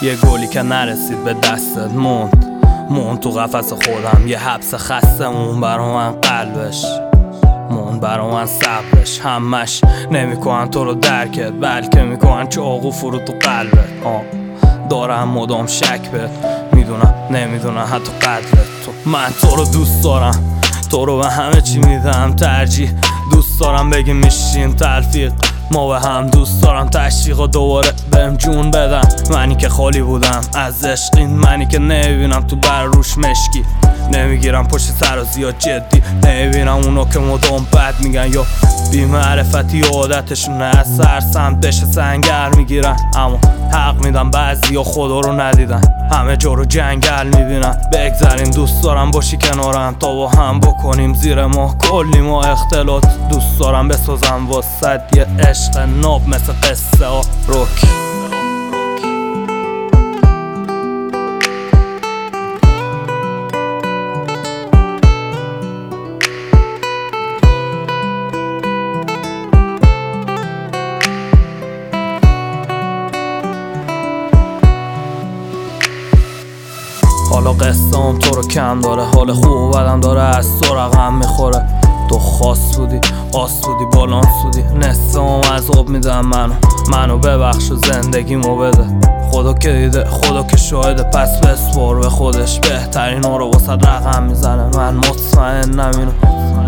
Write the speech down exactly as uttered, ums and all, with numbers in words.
یه گلی که نرسید به دستت موند موند تو قفس خودم، یه حبس خسته مون برا من قلبش مون برا من صبرش. همش نمیکنن تو رو درکت، بلکه میکنن چاقو فرو تو قلبت. آه دارم مدام شک بهت، میدونم نمیدونم حتی قدرت تو. من تو رو دوست دارم، تو رو به همه چی میدم ترجیح. دوست دارم بگیم میشیم تلفیق، ما به هم دوست دارم تشویق و دوباره بهم جون بدم. منی که خالی بودم از عشق، این منی که نمیبینم تو بر روش مشکی، نمیگیرم پشت سر و زیاد جدی، نمیبینم اونو که مدام بد میگن یا بی معرفتی و عادتشونه از سر سمتش سنگر میگیرن. اما حق میدم بعضی ها خدا رو ندیدن، همه جا رو جنگل میبینن. بگذاریم دوست دارم باشی کنارم تا با هم بکنیم زیر ما کلی ما اختلاط. دوست دارم بسازم واسد یه عشق ناب مثل قصه ها روک. حالا قصه‌ام تو رو کم داره، حال خوب و بدم داره از تو رقم میخوره. تو خاص بودی، آس بودی، بالانس بودی، نصفم عذاب میدم منو منو ببخش و زندگیمو بده. خدا که دیده، خدا که شاهده، پس بسپار به خودش بهترین رو واسه رقم میزنه. من مطمئنم اینو